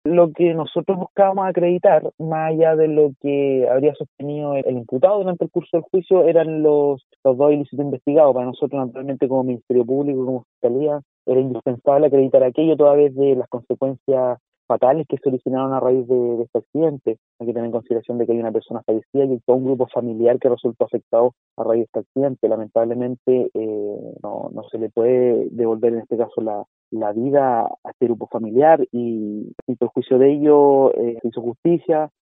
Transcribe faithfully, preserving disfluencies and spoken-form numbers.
Lo que nosotros buscábamos acreditar, más allá de lo que habría sostenido el, el imputado durante el curso del juicio, eran los, los dos ilícitos investigados. Para nosotros, naturalmente, como Ministerio Público, como Fiscalía, era indispensable acreditar aquello toda vez de las consecuencias fatales que se originaron a raíz de, de este accidente. Hay que tener en consideración de que hay una persona fallecida y todo un grupo familiar que resultó afectado a raíz de este accidente. Lamentablemente, eh, no, no se le puede devolver en este caso la, la vida a este grupo familiar y, y por juicio de ello eh, se hizo justicia,